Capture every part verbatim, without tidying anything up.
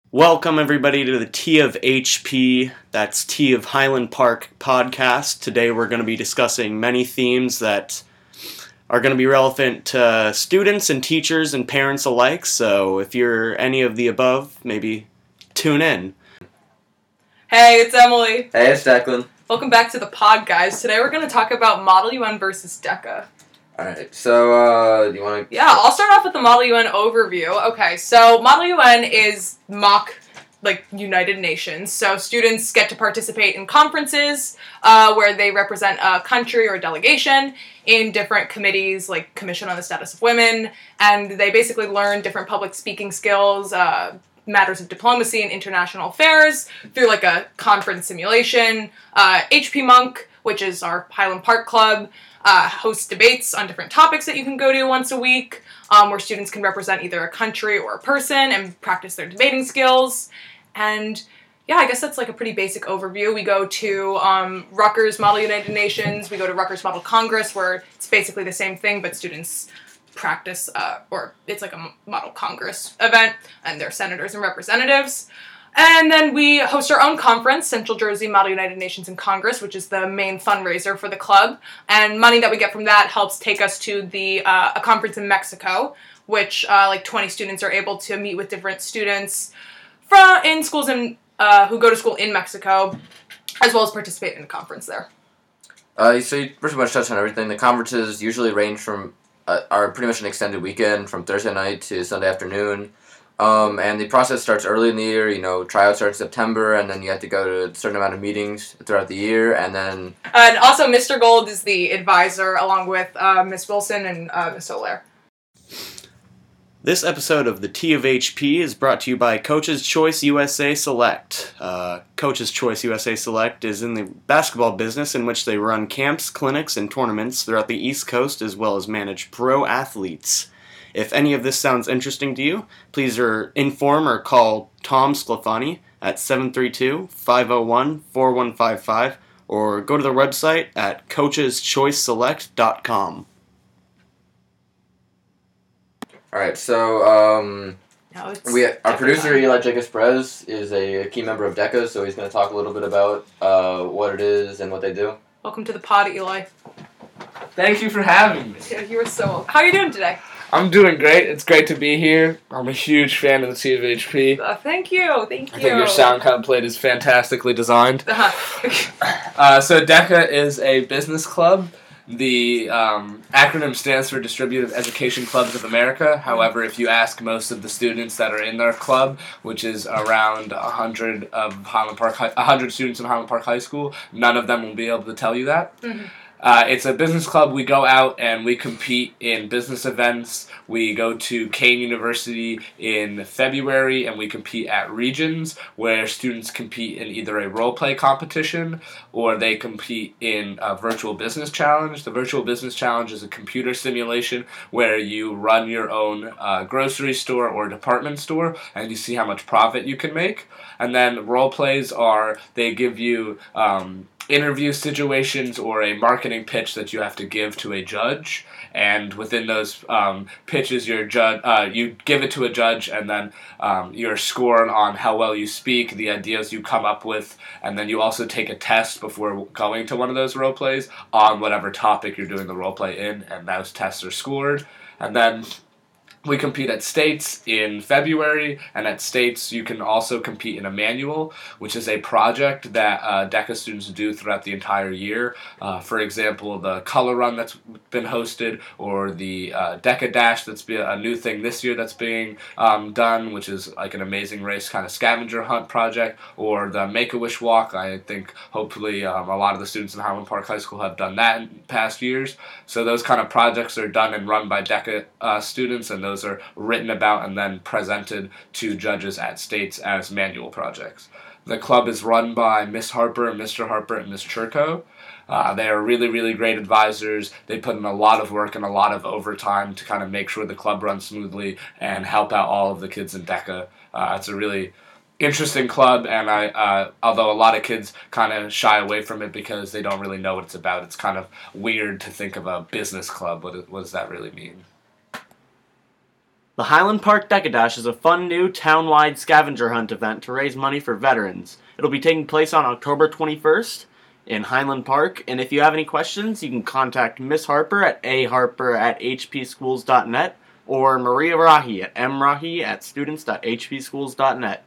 Welcome everybody to the T of H P, that's T of Highland Park podcast. Today we're going to be discussing many themes that are going to be relevant to students and teachers and parents alike, so if you're any of the above, maybe tune in. Hey, it's Emily. Hey, it's Declan. Welcome back to the pod, guys. Today we're going to talk about Model U N versus DECA. Alright, so, uh, do you want to... Yeah, I'll start off with the Model U N overview. Okay, so Model U N is mock, like, United Nations. So students get to participate in conferences uh, where they represent a country or a delegation in different committees, like Commission on the Status of Women, and they basically learn different public speaking skills, uh, matters of diplomacy and international affairs through, like, a conference simulation. Uh, H P Monk, which is our Highland Park Club, Uh, host debates on different topics that you can go to once a week, um, where students can represent either a country or a person and practice their debating skills. And yeah, I guess that's like a pretty basic overview. We go to um, Rutgers Model United Nations, we go to Rutgers Model Congress, where it's basically the same thing, but students practice, uh, or it's like a Model Congress event, and they're senators and representatives. And then we host our own conference, Central Jersey Model United Nations in Congress, which is the main fundraiser for the club. And money that we get from that helps take us to the uh, a conference in Mexico, which uh, like twenty students are able to meet with different students from in schools in uh, who go to school in Mexico, as well as participate in the conference there. Uh, so you pretty much touched on everything. The conferences usually range from, uh, are pretty much an extended weekend, from Thursday night to Sunday afternoon. Um, and the process starts early in the year. You know, tryouts start in September, and then you have to go to a certain amount of meetings throughout the year, and then... And also, Mister Gold is the advisor, along with uh, Miss Wilson and uh, Miss Olaire. This episode of the T of H P is brought to you by Coach's Choice U S A Select. Uh, Coach's Choice U S A Select is in the basketball business, in which they run camps, clinics, and tournaments throughout the East Coast, as well as manage pro athletes. If any of this sounds interesting to you, please er, inform or call Tom Sclafani at seven three two, five oh one, four one five five or go to their website at coaches choice select dot com. Alright, so, um... No, it's we our producer, time. Eli Jacobs Perez, is a key member of DECA, so he's going to talk a little bit about uh, what it is and what they do. Welcome to the pod, Eli. Thank you for having me. Yeah, you were so... How are you doing today? I'm doing great. It's great to be here. I'm a huge fan of the T of H P. Uh, thank you, thank you. I think your sound card plate is fantastically designed. Uh-huh. uh, so DECA is a business club. The um, acronym stands for Distributive Education Clubs of America. However, if you ask most of the students that are in their club, which is around one hundred of Highland Park, one hundred students in Highland Park High School, none of them will be able to tell you that. Mm-hmm. Uh, it's a business club. We go out and we compete in business events. We go to Kane University in February and we compete at Regions, where students compete in either a role play competition or they compete in a virtual business challenge. The virtual business challenge is a computer simulation where you run your own uh, grocery store or department store and you see how much profit you can make. And then role plays are, they give you um, interview situations or a marketing pitch that you have to give to a judge, and within those um, pitches, your judge, uh, you give it to a judge, and then um, you're scored on how well you speak, the ideas you come up with, and then you also take a test before going to one of those role plays on whatever topic you're doing the role play in, and those tests are scored, and then we compete at States in February, and at States you can also compete in a manual, which is a project that uh, DECA students do throughout the entire year. Uh, for example, the Color Run that's been hosted, or the uh, DECA Dash that's been a new thing this year that's being um, done, which is like an amazing race kind of scavenger hunt project, or the Make-A-Wish Walk. I think hopefully um, a lot of the students in Highland Park High School have done that in past years. So those kind of projects are done and run by DECA uh, students, and those are written about and then presented to judges at States as manual projects. The club is run by Miss Harper, Mister Harper, and Miss Churko. Uh, they are really, really great advisors. They put in a lot of work and a lot of overtime to kind of make sure the club runs smoothly and help out all of the kids in DECA. Uh, it's a really interesting club, and I, uh, although a lot of kids kind of shy away from it because they don't really know what it's about, it's kind of weird to think of a business club. What, what does that really mean? The Highland Park Decadash is a fun new town-wide scavenger hunt event to raise money for veterans. It'll be taking place on October twenty-first in Highland Park, and if you have any questions, you can contact Miss Harper at a harper at h p schools dot net or Maria Rahi at mrahi at students dot h p schools dot net.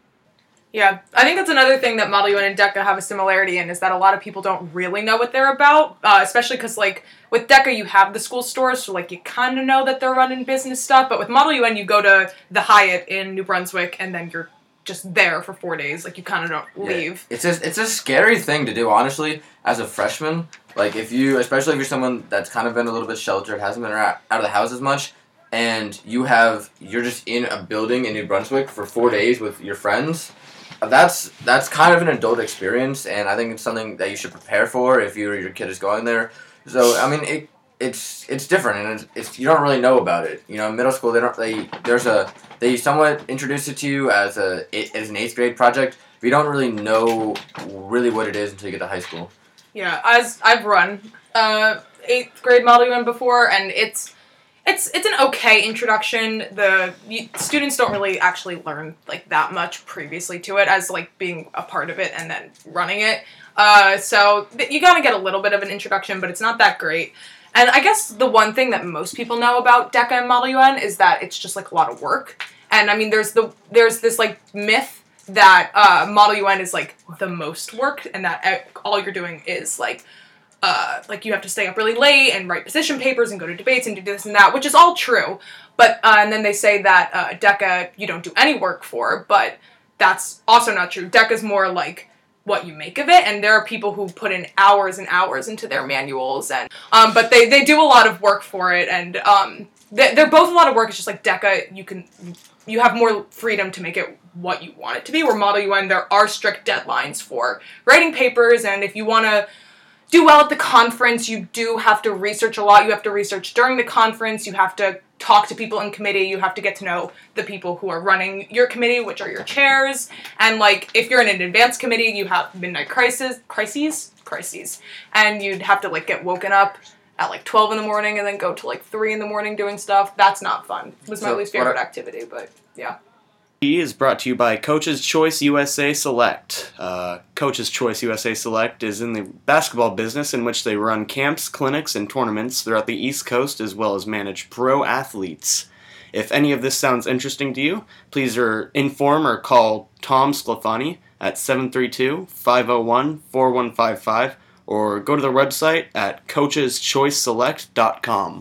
Yeah, I think that's another thing that Model U N and DECA have a similarity in, is that a lot of people don't really know what they're about, uh, especially because, like, with DECA you have the school stores, so, like, you kind of know that they're running business stuff, but with Model U N you go to the Hyatt in New Brunswick, and then you're just there for four days, like, you kind of don't leave. Yeah. It's a, it's a scary thing to do, honestly, as a freshman. Like, if you, especially if you're someone that's kind of been a little bit sheltered, hasn't been out of the house as much, and you have, you're just in a building in New Brunswick for four days with your friends. That's that's kind of an adult experience, and I think it's something that you should prepare for if you or your kid is going there. So I mean, it it's it's different, and it's, it's you don't really know about it. You know, middle school they don't they there's a they somewhat introduce it to you as a as an eighth grade project, but you don't really know really what it is until you get to high school. Yeah, as I've run uh, eighth grade Model U N before, and it's. It's it's an okay introduction. The you, students don't really actually learn like that much previously to it as like being a part of it and then running it. Uh, so th- you gotta get a little bit of an introduction, but it's not that great. And I guess the one thing that most people know about DECA and Model U N is that it's just like a lot of work. And I mean, there's the there's this like myth that uh, Model U N is like the most work, and that uh, all you're doing is like. Uh, like you have to stay up really late and write position papers and go to debates and do this and that, which is all true. But uh, and then they say that uh, DECA you don't do any work for, but that's also not true. DECA's more like what you make of it, and there are people who put in hours and hours into their manuals, and um, but they, they do a lot of work for it, and um, they, they're both a lot of work. It's just like DECA, you can you have more freedom to make it what you want it to be. Where Model U N, there are strict deadlines for writing papers, and if you want to do well at the conference, you do have to research a lot. You have to research during the conference. You have to talk to people in committee. You have to get to know the people who are running your committee, which are your chairs. And, like, if you're in an advanced committee, you have midnight crisis, crises, crises. And you'd have to, like, get woken up at, like, twelve in the morning and then go to, like, three in the morning doing stuff. That's not fun. It was my So least favorite I- activity, but, yeah. Is brought to you by Coach's Choice U S A Select. Uh, Coach's Choice U S A Select is in the basketball business in which they run camps, clinics, and tournaments throughout the East Coast as well as manage pro athletes. If any of this sounds interesting to you, please er, inform or call Tom Sclafani at seven three two, five oh one, four one five five or go to their website at coaches choice select dot com.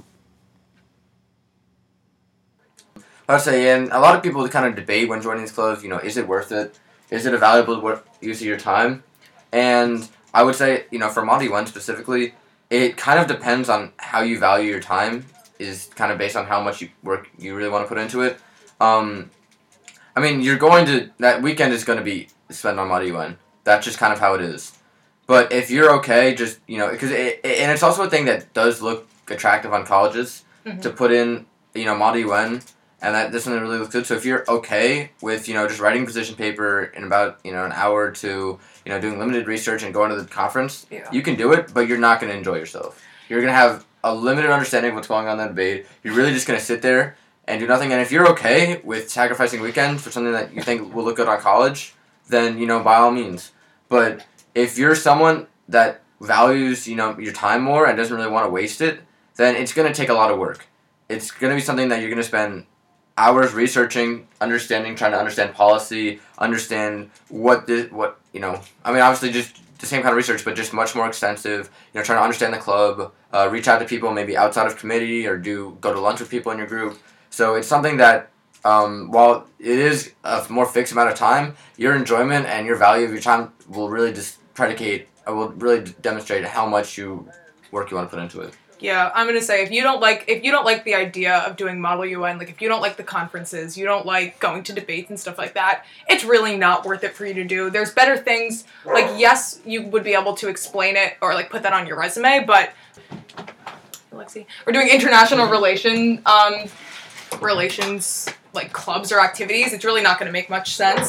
I'd say, and a lot of people kind of debate when joining these clubs, you know, is it worth it? Is it a valuable wor- use of your time? And I would say, you know, for Model U N specifically, it kind of depends on how you value your time, is kind of based on how much you work you really want to put into it. Um, I mean, you're going to, that weekend is going to be spent on Model U N. That's just kind of how it is. But if you're okay, just, you know, because it, it, and it's also a thing that does look attractive on colleges mm-hmm. to put in, you know, Model U N. And that doesn't really look good. So if you're okay with, you know, just writing position paper in about, you know, an hour to, you know, doing limited research and going to the conference, yeah. you can do it, but you're not going to enjoy yourself. You're going to have a limited understanding of what's going on in that debate. You're really just going to sit there and do nothing. And if you're okay with sacrificing weekends for something that you think will look good on college, then, you know, by all means. But if you're someone that values, you know, your time more and doesn't really want to waste it, then it's going to take a lot of work. It's going to be something that you're going to spend hours researching, understanding, trying to understand policy, understand what the, what, you know, I mean, obviously just the same kind of research, but just much more extensive, you know, trying to understand the club, uh, reach out to people maybe outside of committee or do, go to lunch with people in your group. So it's something that, um, while it is a more fixed amount of time, your enjoyment and your value of your time will really just predicate, uh, will really demonstrate how much you work you want to put into it. Yeah, I'm gonna say if you don't like if you don't like the idea of doing Model U N, like if you don't like the conferences, you don't like going to debates and stuff like that, it's really not worth it for you to do. There's better things. Like yes, you would be able to explain it or like put that on your resume, but Alexi, we're doing international relation um, relations like clubs or activities. It's really not going to make much sense.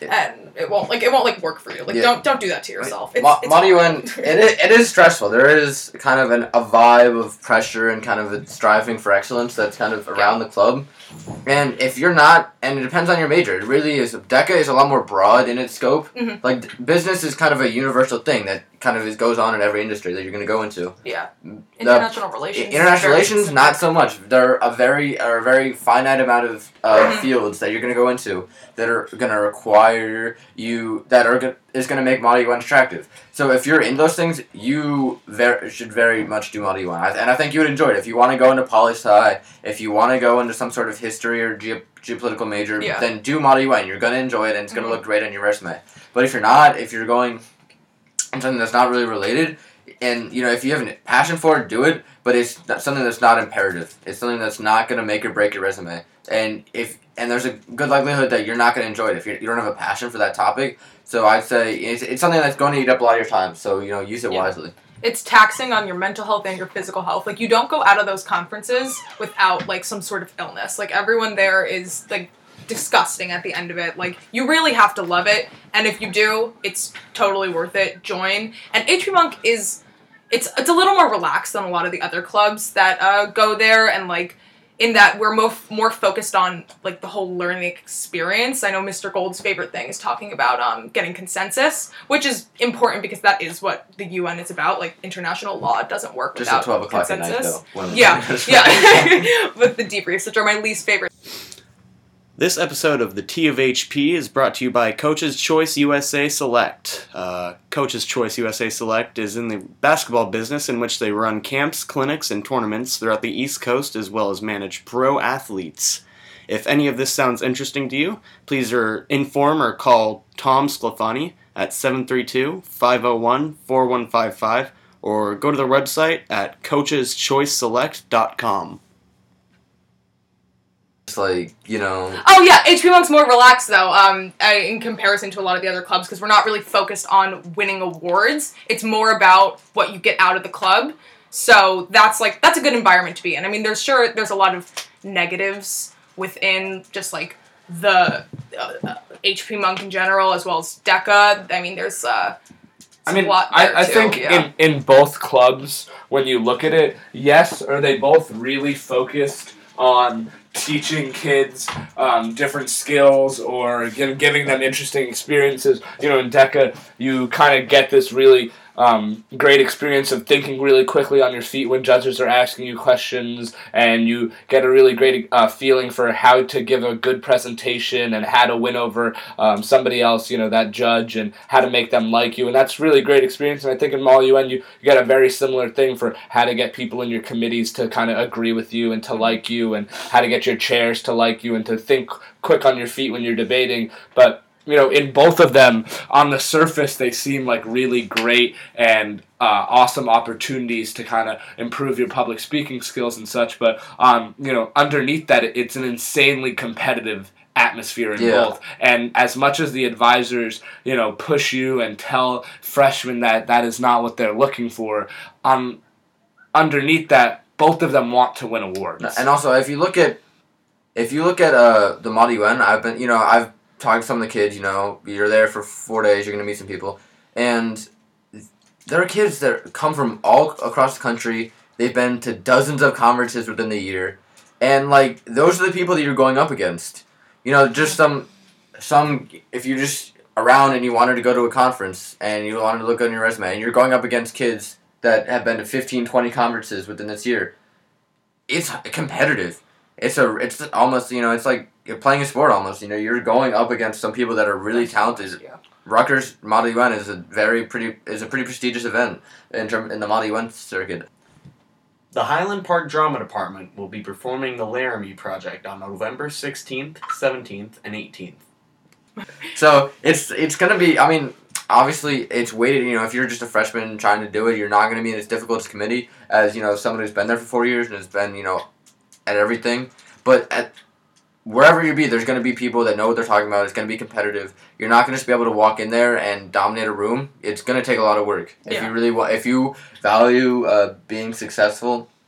and it won't like it won't like work for you. Like Yeah. don't don't do that to yourself. It's, Ma- it's Model U N, hard. it, is, it is stressful. There is kind of an, a vibe of pressure and kind of a striving for excellence that's kind of around the club. And if you're not, and it depends on your major, it really is, DECA is a lot more broad in its scope. Mhm. Like, d- business is kind of a universal thing that kind of is, goes on in every industry that you're going to go into. Yeah. The- International relations. is International very relations, specific. not so much. There are a very, are a very finite amount of uh, Mhm. fields that you're going to go into that are going to require you, that are gonna, is going to make Model U N attractive. So if you're in those things, you ver- should very much do Model U N. I, and I think you would enjoy it. If you want to go into poli-sci, if you want to go into some sort of history or ge- geopolitical major, Yeah. then do Model U N. You're going to enjoy it and it's going to Mhm. look great on your resume. But if you're not, if you're going in something that's not really related, and you know, if you have a passion for it, do it. But it's not something that's not imperative. It's something that's not going to make or break your resume. And if and there's a good likelihood that you're not going to enjoy it if you're, you don't have a passion for that topic. So I'd say it's, it's something that's going to eat up a lot of your time. So you know, use it Yeah. wisely. It's taxing on your mental health and your physical health. Like you don't go out of those conferences without like some sort of illness. Like everyone there is like disgusting at the end of it. Like you really have to love it, and if you do, it's totally worth it. Join. And H P Monk is it's it's a little more relaxed than a lot of the other clubs that uh, go there, and like in that we're more more focused on like the whole learning experience. I know Mister Gold's favorite thing is talking about um, getting consensus, which is important because that is what the U N is about. Like international law doesn't work Just without at twelve o'clock at consensus. night, though. when- Yeah, yeah. With the debriefs, which are my least favorite. This episode of the T of H P is brought to you by Coach's Choice U S A Select. Uh, Coach's Choice U S A Select is in the basketball business in which they run camps, clinics, and tournaments throughout the East Coast as well as manage pro athletes. If any of this sounds interesting to you, please er, inform or call Tom Sclafani at seven three two, five zero one, four one five five or go to their website at coaches choice select dot com. It's like, you know, Oh yeah, H P Monk's more relaxed though, um, uh, in comparison to a lot of the other clubs, because we're not really focused on winning awards. It's more about what you get out of the club. So that's like that's a good environment to be in. I mean, there's sure there's a lot of negatives within just like the uh, uh, H P Monk in general, as well as DECA. I mean, there's uh, I mean, a lot I, there I too, think yeah. in, in both clubs, when you look at it, yes, are they both really focused on teaching kids um, different skills or gi- giving them interesting experiences. You know, in DECA, you kind of get this really um, great experience of thinking really quickly on your feet when judges are asking you questions, and you get a really great uh, feeling for how to give a good presentation and how to win over um, somebody else, you know, that judge, and how to make them like you. And that's really great experience. And I think in Model U N, you, you get a very similar thing for how to get people in your committees to kind of agree with you and to like you, and how to get your chairs to like you and to think quick on your feet when you're debating. But you know, in both of them, on the surface, they seem like really great and uh, awesome opportunities to kind of improve your public speaking skills and such. But, um, you know, underneath that, it's an insanely competitive atmosphere in Yeah. both. And as much as the advisors, you know, push you and tell freshmen that that is not what they're looking for, um, underneath that, both of them want to win awards. and also if you look at if you look at uh the Model U N, I've been you know I've talked to some of the kids. You know, you're there for four days, you're gonna meet some people, and there are kids that come from all across the country. They've been to dozens of conferences within the year, and like those are the people that you're going up against. You know, just some some if you just around and you wanted to go to a conference and you wanted to look on your resume and you're going up against kids that have been to fifteen, twenty conferences within this year. It's competitive. It's a it's almost, you know, it's like you're playing a sport almost. You know, you're going up against some people that are really talented. Yeah. Rutgers Model U N is a very pretty is a pretty prestigious event in term in the Model U N circuit. The Highland Park Drama Department will be performing the Laramie Project on November sixteenth, seventeenth, and eighteenth. So it's it's gonna be. I mean, obviously it's weighted. You know, if you're just a freshman trying to do it, you're not gonna be in as difficult a committee as you know someone who's been there for four years and has been you know at everything. But at wherever you be, there's gonna be people that know what they're talking about. It's gonna be competitive. You're not gonna just be able to walk in there and dominate a room. It's gonna take a lot of work. If Yeah. you really want, if you value uh, being successful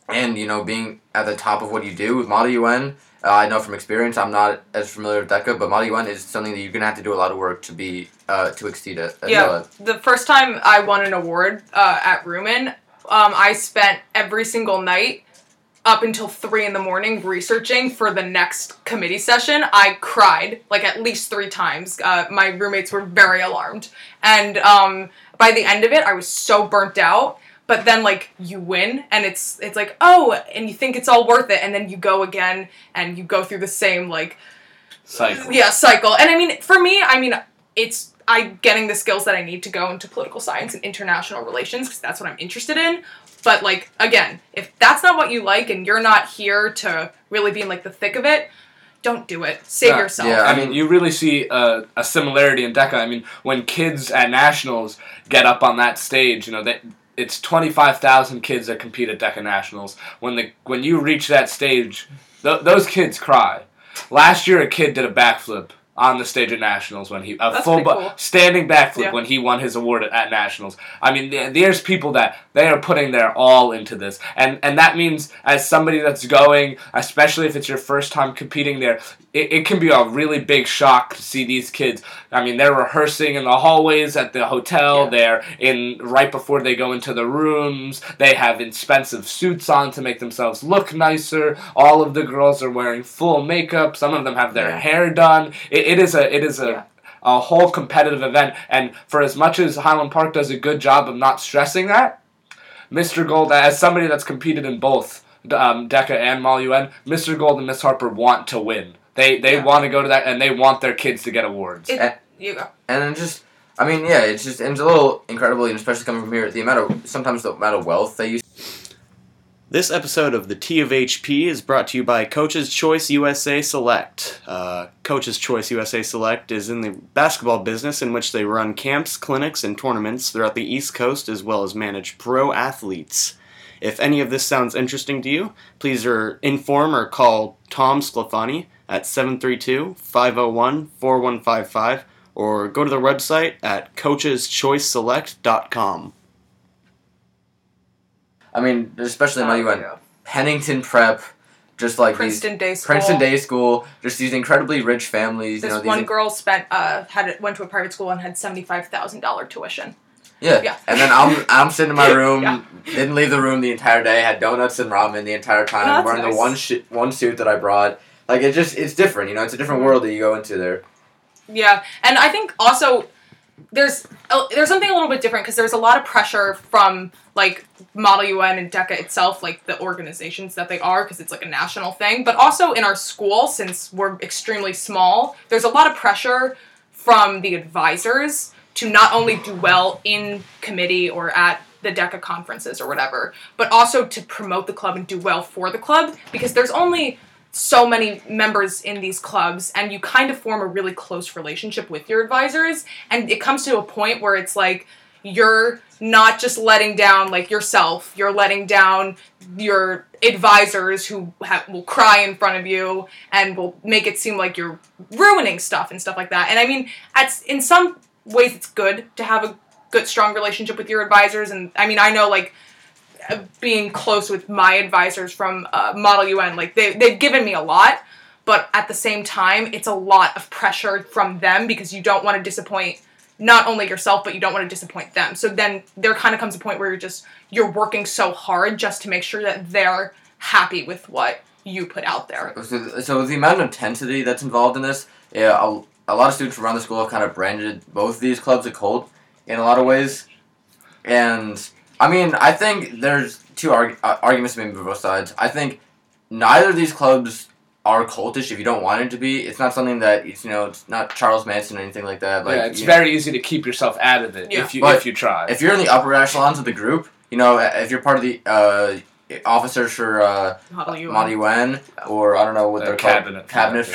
and, you know, being at the top of what you do with Model U N, uh, I know from experience, I'm not as familiar with DECA, but Model U N is something that you're going to have to do a lot of work to be, uh, to exceed it. Yeah, the first time I won an award uh, at Rumen, um, I spent every single night up until three in the morning researching for the next committee session. I cried, like, at least three times. Uh, my roommates were very alarmed. And um, by the end of it, I was so burnt out. But then, like, you win, and it's it's like, oh, and you think it's all worth it, and then you go again, and you go through the same, like... Cycle. Yeah, cycle. And, I mean, for me, I mean, it's... I'm getting the skills that I need to go into political science and international relations, because that's what I'm interested in. But, like, again, if that's not what you like, and you're not here to really be in, like, the thick of it, don't do it. Save yeah, yourself. Yeah, I mean, you really see a, a similarity in DECA. I mean, when kids at nationals get up on that stage, you know, they... It's twenty-five thousand kids that compete at DECA Nationals. When the when you reach that stage, th- those kids cry. Last year, a kid did a backflip on the stage at Nationals when he a That's full pretty bu- cool. standing backflip Yeah. when he won his award at, at Nationals. I mean, th- there's people that they are putting their all into this, and and that means as somebody that's going, especially if it's your first time competing there, it, it can be a really big shock to see these kids. I mean, they're rehearsing in the hallways at the hotel. Yeah. They're in right before they go into the rooms. They have expensive suits on to make themselves look nicer. All of the girls are wearing full makeup. Some of them have their Yeah. hair done. It, it is a it is a Yeah. a whole competitive event. And for as much as Highland Park does a good job of not stressing that, Mister Gold, as somebody that's competed in both um, DECA and Model U N, Mister Gold and Miss Harper want to win. They they Yeah. want to go to that, and they want their kids to get awards. It, Eh. you go. And then just, I mean, yeah, it's just, and it's a little incredible, and especially coming from here, the amount of, sometimes the amount of wealth they use. This episode of the T of H P is brought to you by Coach's Choice U S A Select. Uh, Coach's Choice U S A Select is in the basketball business in which they run camps, clinics, and tournaments throughout the East Coast as well as manage pro athletes. If any of this sounds interesting to you, please er, inform or call Tom Sclafani at seven three two, five oh one, four one five five or go to their website at coaches choice select dot com. I mean, especially in my Oh, U N, yeah. Pennington Prep, just like Princeton these Day School. Princeton Day School, just these incredibly rich families. This you know, these one in- girl spent uh had went to a private school and had seventy five thousand dollar tuition. Yeah. Yeah. And then I'm I'm sitting in my room, Yeah. didn't leave the room the entire day, had donuts and ramen the entire time, Oh, that's wearing nice. the one sh- one suit that I brought. Like, it just, it's different, you know, it's a different Mhm. world that you go into there. Yeah, and I think also there's a, there's something a little bit different because there's a lot of pressure from like Model U N and DECA itself, like the organizations that they are, because it's like a national thing. But also in our school, since we're extremely small, there's a lot of pressure from the advisors to not only do well in committee or at the DECA conferences or whatever, but also to promote the club and do well for the club, because there's only so many members in these clubs, and you kind of form a really close relationship with your advisors, and it comes to a point where it's like you're not just letting down like yourself, you're letting down your advisors who ha- will cry in front of you and will make it seem like you're ruining stuff and stuff like that. And I mean, at, in some ways it's good to have a good strong relationship with your advisors, and I mean, I know like being close with my advisors from uh, Model U N, like they, they've given me a lot, but at the same time, it's a lot of pressure from them because you don't want to disappoint not only yourself, but you don't want to disappoint them. So then there kind of comes a point where you're just, you're working so hard just to make sure that they're happy with what you put out there. So, so the amount of intensity that's involved in this, yeah, a, a lot of students around the school have kind of branded both of these clubs a cult in a lot of ways. And, I mean, I think there's two arg- uh, arguments to make for both sides. I think neither of these clubs are cultish if you don't want it to be. It's not something that, it's, you know, it's not Charles Manson or anything like that. Like, yeah, it's you know, very easy to keep yourself out of it Yeah. if you But if you try. if you're in the upper echelons of the group, you know, if you're part of the uh, officers for uh, Model U N. Model U N, or I don't know what Uh, they're cabinet. called. Cabinet.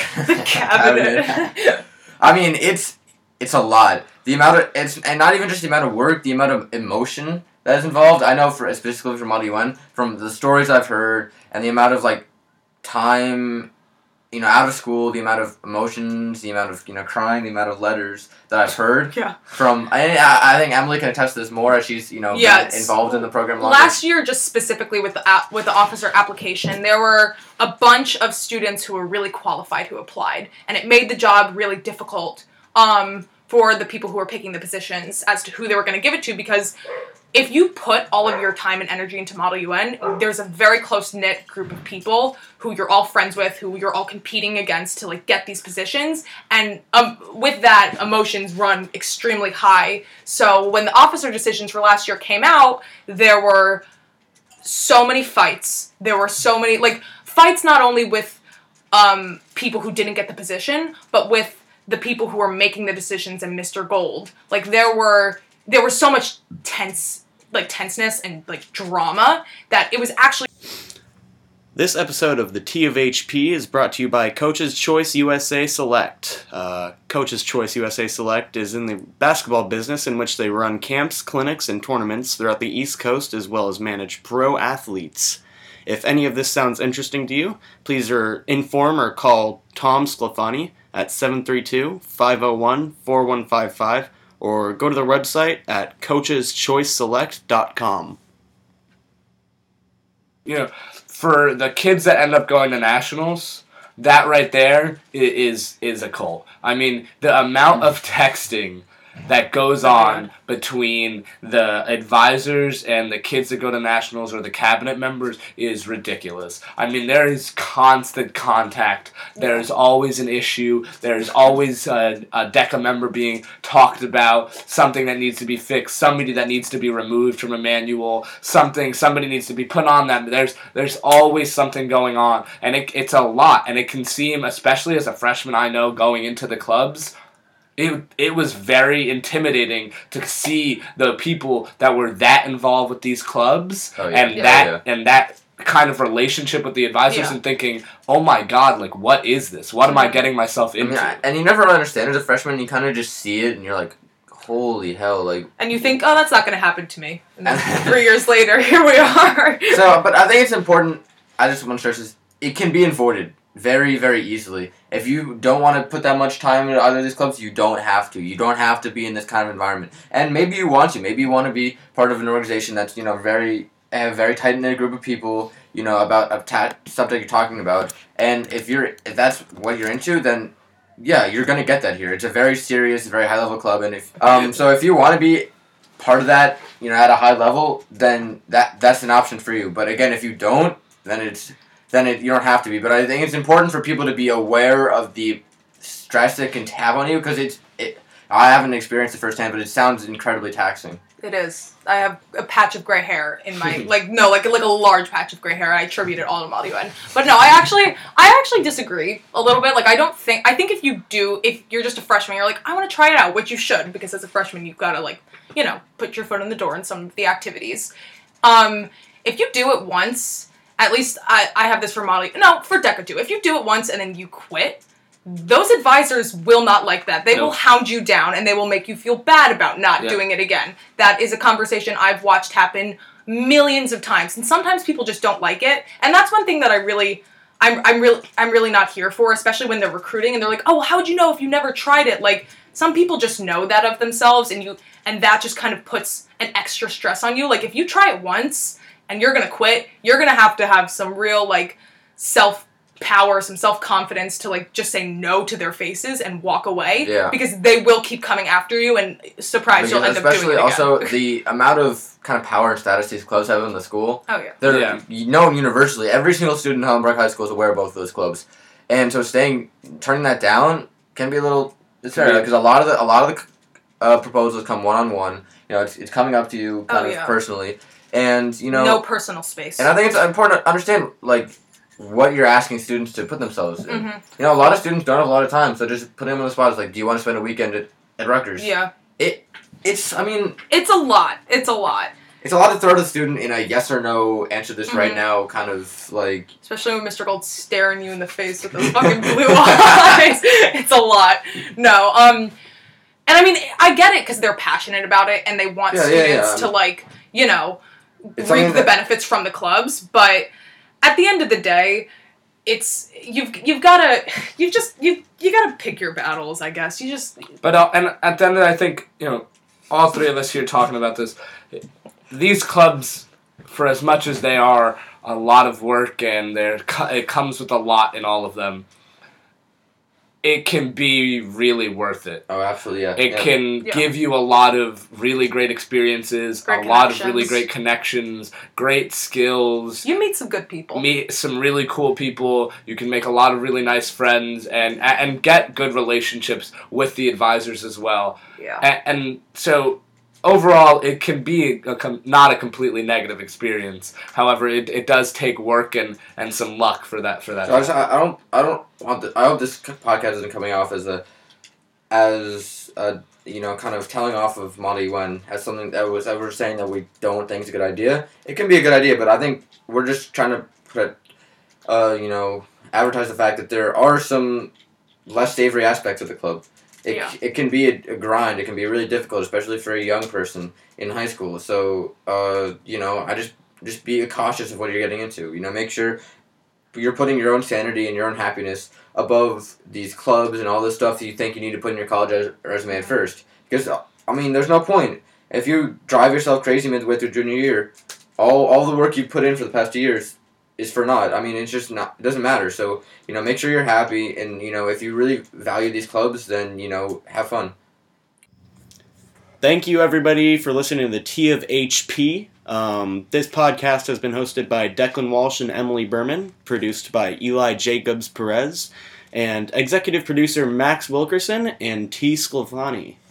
Cabinet. I mean, it's it's a lot. The amount of it's and not even just the amount of work, the amount of emotion that is involved. I know for specifically for Model U N, from the stories I've heard and the amount of like time you know, out of school, the amount of emotions, the amount of, you know, crying, the amount of letters that I've heard Yeah. from, I, I think Emily can attest to this more as she's, you know, Yeah, been involved in the program longer. Last year, just specifically with the app, with the officer application, there were a bunch of students who were really qualified who applied, and it made the job really difficult um, for the people who were picking the positions as to who they were going to give it to, because if you put all of your time and energy into Model U N, there's a very close-knit group of people who you're all friends with, who you're all competing against to, like, get these positions. And um, with that, emotions run extremely high. So when the officer decisions for last year came out, there were so many fights. There were so many, like, fights not only with um, people who didn't get the position, but with the people who were making the decisions and Mister Gold. Like, there were... There was so much tense, like, tenseness and, like, drama that it was actually... This episode of the T of H P is brought to you by Coach's Choice U S A Select. Uh, Coach's Choice U S A Select is in the basketball business in which they run camps, clinics, and tournaments throughout the East Coast, as well as manage pro athletes. If any of this sounds interesting to you, please er, inform or call Tom Sclafani at seven three two, five oh one, four one five five, or go to their website at coaches choice select dot com. You know, for the kids that end up going to nationals, that right there is is a cult. I mean, the amount of texting that goes on between the advisors and the kids that go to nationals or the cabinet members is ridiculous. I mean, there is constant contact. There's always an issue. There's always a, a DECA member being talked about, something that needs to be fixed, somebody that needs to be removed from a manual, something, somebody needs to be put on that. There's there's always something going on, and it, it's a lot, and it can seem, especially as a freshman I know going into the clubs, It it was very intimidating to see the people that were that involved with these clubs oh, yeah. and yeah, that yeah. and that kind of relationship with the advisors Yeah. and thinking, oh my god, like what is this? What am I getting myself I into? mean, I- and you never really understand as a freshman. You kind of just see it, and you're like, "Holy hell!" Like, And you think, oh, that's not going to happen to me. And then three years later, here we are. so, but I think it's important. I just want to stress this: it can be avoided very, very easily. If you don't want to put that much time into either of these clubs, you don't have to. You don't have to be in this kind of environment. And maybe you want to. Maybe you want to be part of an organization that's, you know, very, a very tight-knit group of people, you know, about a ta- subject you're talking about. And if you're, if that's what you're into, then yeah, you're gonna get that here. It's a very serious, very high-level club. And if, um, so if you want to be part of that, you know, at a high level, then that that's an option for you. But again, if you don't, then it's then it, you don't have to be. But I think it's important for people to be aware of the stress it can have on you, because it's it. I haven't experienced it firsthand, but it sounds incredibly taxing. It is. I have a patch of gray hair in my, like, no, like like a large patch of gray hair. I attribute it all to Model U N. But no, I actually, I actually disagree a little bit. Like, I don't think, I think if you do, if you're just a freshman, you're like, I want to try it out, which you should, because as a freshman, you've got to, like, you know, put your foot in the door in some of the activities. Um, if you do it once, at least I, I have this for Model, no, for DECA too. If you do it once and then you quit, those advisors will not like that. They Nope. will hound you down, and they will make you feel bad about not Yeah. doing it again. That is a conversation I've watched happen millions of times, and sometimes people just don't like it. And that's one thing that I really, I'm, I'm really, I'm really not here for, especially when they're recruiting and they're like, "Oh, how'd you know if you never tried it?" Like, some people just know that of themselves, and you, and that just kind of puts an extra stress on you. Like, if you try it once and you're gonna quit, you're gonna have to have some real, like, self power, some self-confidence to, like, just say no to their faces and walk away. Yeah. Because they will keep coming after you, and surprise, you'll end up doing it Especially again. also the amount of kind of power and status these clubs have in the school. Oh, yeah. They're Yeah. known universally. Every single student in Hellenbrook High School is aware of both of those clubs, and so staying, turning that down can be a little. It's fair Yeah. because a lot of the a lot of the uh, proposals come one on one. You know, it's it's coming up to you kind Oh, of yeah. personally, and you know, No personal space. and I think it's important to understand like what you're asking students to put themselves in. Mhm. You know, a lot of students don't have a lot of time, so just putting them on the spot is like, do you want to spend a weekend at, at Rutgers? Yeah. It it's I mean. It's a lot. It's a lot. It's a lot to throw to the student in a yes or no, answer this right Mhm. now kind of, like... Especially when Mister Gold's staring you in the face with those fucking blue eyes. It's a lot. No, um... And I mean, I get it, because they're passionate about it, and they want Yeah, yeah, students yeah. to, like, you know, It's reap something the that- benefits from the clubs, but at the end of the day, it's you've you've gotta you've just you you gotta pick your battles, I guess. You just But uh, and at the end, of it, I think you know, all three of us here talking about this. These clubs, for as much as they are a lot of work and they're it comes with a lot in all of them, it can be really worth it. Oh, absolutely, yeah. It yeah. can Yeah. give you a lot of really great experiences, Great a lot of really connections. great connections, great skills. you meet some good people. Meet some really cool people. You can make a lot of really nice friends and and get good relationships with the advisors as well. Yeah. And, and so overall, it can be a com- not a completely negative experience. However, it, it does take work and, and some luck for that for that. So I, just, I I don't I don't want the, I hope this podcast isn't coming off as a as a you know kind of telling off of Model U N as something that was that we're saying that we don't think is a good idea. It can be a good idea, but I think we're just trying to put uh you know advertise the fact that there are some less savory aspects of the club. It, Yeah. it can be a, a grind. It can be really difficult, especially for a young person in high school. So, uh, you know, I just just be cautious of what you're getting into. You know, make sure you're putting your own sanity and your own happiness above these clubs and all this stuff that you think you need to put in your college res- resume at first. Because, I mean, there's no point. If you drive yourself crazy midway through junior year, all all the work you put in for the past two years is for naught. I mean, it's just not, it doesn't matter. So, you know, make sure you're happy, and, you know, if you really value these clubs, then, you know, have fun. Thank you, everybody, for listening to the T of H P. Um, this podcast has been hosted by Declan Walsh and Emily Berman, produced by Eli Jacobs Perez, and executive producer Max Wilkerson and T. Sclavani.